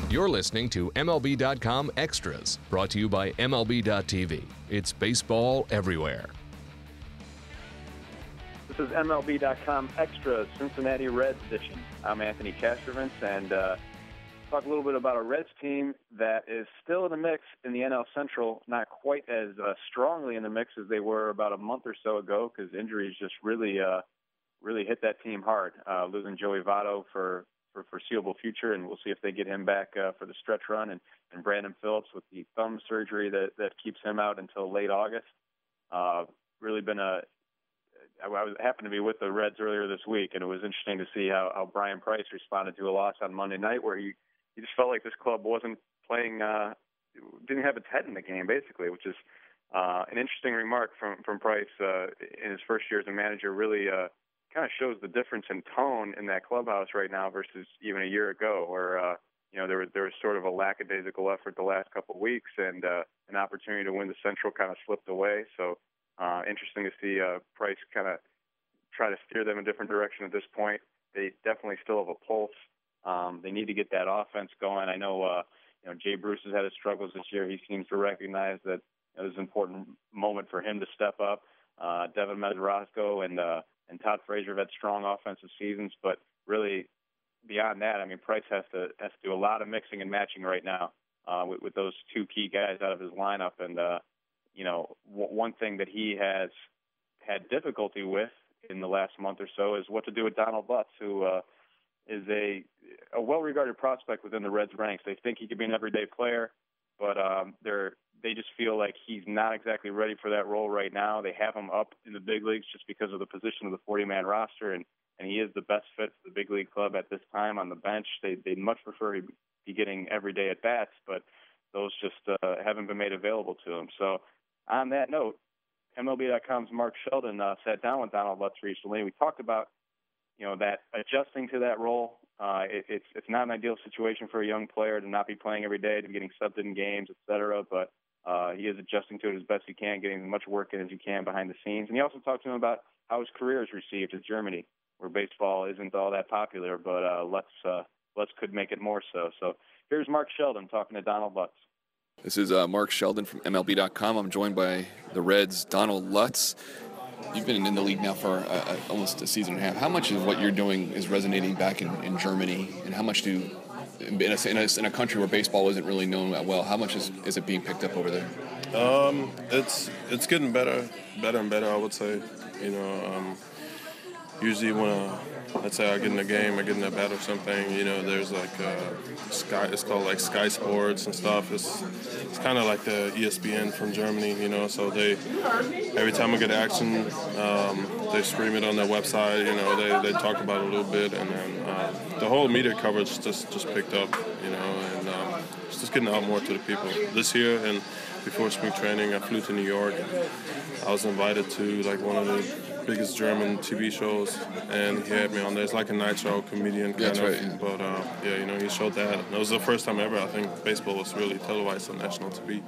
You're listening to MLB.com Extras, brought to you by MLB.tv. It's baseball everywhere. This is MLB.com Extras, Cincinnati Reds edition. I'm Anthony Castrovance, and talk a little bit about a Reds team that is still in the mix in the NL Central, not quite as strongly in the mix as they were about a month or so ago, because injuries just really hit that team hard. Losing Joey Votto for foreseeable future, and we'll see if they get him back for the stretch run, and Brandon Phillips with the thumb surgery that keeps him out until late August. Really been I happened to be with the Reds earlier this week, and it was interesting to see how Brian Price responded to a loss on Monday night, where he just felt like this club wasn't playing, didn't have its head in the game, basically, which is an interesting remark from Price in his first year as a manager. Really kind of shows the difference in tone in that clubhouse right now versus even a year ago, where there was sort of a lackadaisical effort the last couple of weeks, and an opportunity to win the Central kind of slipped away. So interesting to see Price kind of try to steer them in a different direction at this point. They definitely still have a pulse. They need to get that offense going. I know Jay Bruce has had his struggles this year. He seems to recognize that it was an important moment for him to step up. Devin Mesorasko and Todd Frazier have had strong offensive seasons, but really beyond that, I mean, Price has to do a lot of mixing and matching right now with those two key guys out of his lineup. And one thing that he has had difficulty with in the last month or so is what to do with Donald Lutz, who is a well-regarded prospect within the Reds ranks. They think he could be an everyday player, but they just feel like he's not exactly ready for that role right now. They have him up in the big leagues just because of the position of the 40-man roster, and he is the best fit for the big league club at this time on the bench. They'd much prefer he be getting everyday at-bats, but those just haven't been made available to him. So on that note, MLB.com's Mark Sheldon sat down with Donald Lutz recently. We talked about that adjusting to that role. It's not an ideal situation for a young player to not be playing every day, to be getting subbed in games, et cetera, but he is adjusting to it as best he can, getting as much work in as he can behind the scenes. And he also talked to him about how his career is received in Germany, where baseball isn't all that popular, but Lutz could make it more so. So here's Mark Sheldon talking to Donald Lutz. This is Mark Sheldon from MLB.com. I'm joined by the Reds' Donald Lutz. You've been in the league now for almost a season and a half. How much of what you're doing is resonating back in Germany, and how much in a country where baseball isn't really known that well, how much is it being picked up over there? It's getting better and better, I would say. Usually when let's say I get in a game, I get in a bat or something, there's like it's called like Sky Sports and stuff. It's kind of like the ESPN from Germany, so every time I get action, they stream it on their website, they talk about it a little bit, and then the whole media coverage just picked up, and it's just getting out more to the people. This year and before spring training, I flew to New York. I was invited to like one of the biggest German TV shows, and he had me on there. It's like a night show comedian kind of. Right, yeah. But he showed that. And it was the first time ever I think baseball was really televised on national TV.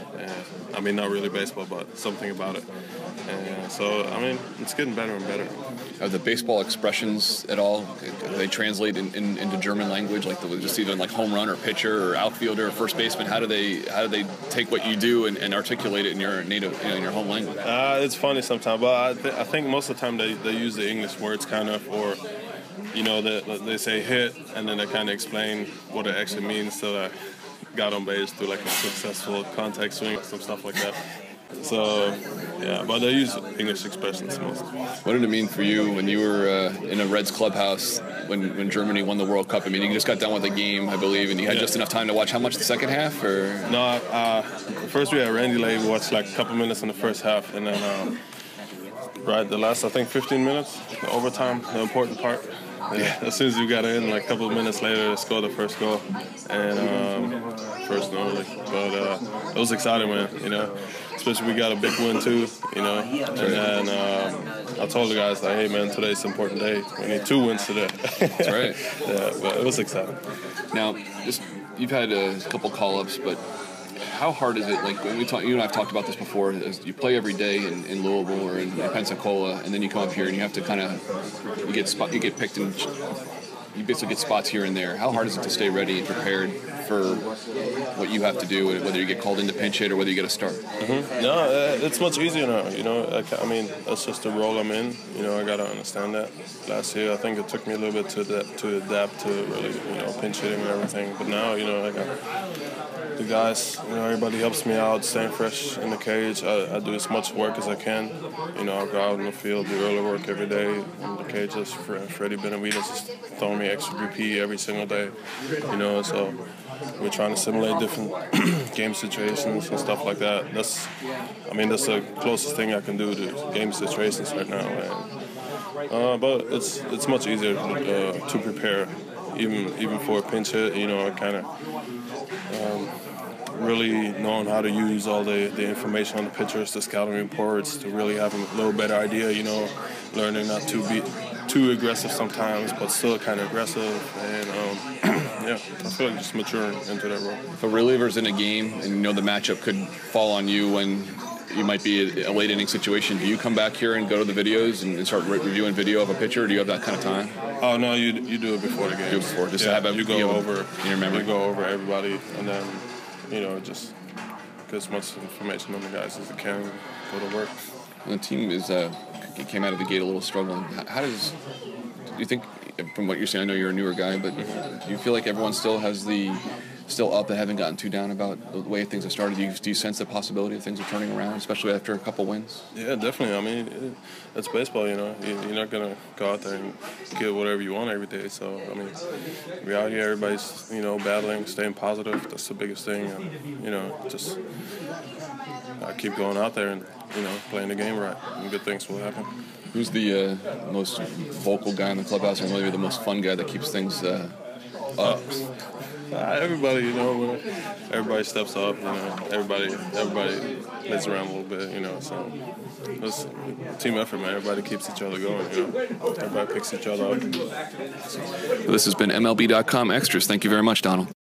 I mean, not really baseball, but something about it. And so, I mean, it's getting better and better. Are the baseball expressions at all, do they translate into German language, like just either like home run or pitcher or outfielder or first baseman? How do they take what you do and articulate it in your native, in your home language? It's funny sometimes, but I think most of the time they use the English words kind of, or they say hit, and then they kind of explain what it actually means. So I got on base through like a successful contact swing, some stuff like that. So, yeah, but they use English expressions most. What did it mean for you when you were in a Reds clubhouse when Germany won the World Cup? I mean, you just got done with the game, I believe, and you had just enough time to watch how much the second half? Or No, first we had Randy Lay. We watched like a couple minutes in the first half, and then the last, I think, 15 minutes, the overtime, the important part. Yeah. As soon as we got in, like a couple of minutes later, they scored the first goal, and first and only. But it was exciting, man. Especially we got a big win too. And then I told the guys like, hey man, today's an important day. We need 2 wins today. That's right. Yeah, but it was exciting. Now, you've had a couple call-ups, but how hard is it? Like when you and I've talked about this before. Is you play every day in Louisville or in Pensacola, and then you come up here and you have to you get picked and you basically get spots here and there. How hard is it to stay ready and prepared for what you have to do, whether you get called in to pinch hit or whether you get a start? Mm-hmm. No, it's much easier now. You know, I mean, that's just the role I'm in. You know, I got to understand that. Last year, I think it took me a little bit to adapt to really, you know, pinch hitting and everything. But now, you know, I got the guys, you know, everybody helps me out, staying fresh in the cage. I do as much work as I can. You know, I'll go out in the field, do early work every day in the cages. Freddie Benavidez is throwing me extra BP every single day. You know, so we're trying to simulate different game situations and stuff like that. That's the closest thing I can do to game situations right now. And, but it's much easier to prepare, even for a pinch hit. You know, I kind of really knowing how to use all the information on the pitchers, the scouting reports, to really have a little better idea. You know, learning not to be too aggressive sometimes, but still kind of aggressive. And yeah, I feel like just maturing into that role. If a reliever's in a game and you know the matchup could fall on you when you might be a late inning situation, do you come back here and go to the videos and start reviewing video of a pitcher, or do you have that kind of time? Oh, no, you do it before the game. Do it before, just to have you go over in your memory. You go over everybody, and then, you know, just get as much information on the guys as I can, go to work. The team came out of the gate a little struggling. How do you think, from what you're saying, I know you're a newer guy, but do you feel like everyone still up and haven't gotten too down about the way things have started? Do you sense the possibility of things are turning around, especially after a couple wins? Yeah, definitely. I mean, it's baseball, you know. You're not going to go out there and get whatever you want every day. So, I mean, we're out here, everybody's, you know, battling, staying positive. That's the biggest thing. And, you know, just keep going out there and, you know, playing the game right, and good things will happen. Who's the most vocal guy in the clubhouse, or maybe the most fun guy that keeps things up? Everybody, you know, everybody steps up, you know, everybody plays around a little bit, you know, so it's a team effort, man. Everybody keeps each other going, you know, everybody picks each other up. This has been MLB.com Extras. Thank you very much, Donald.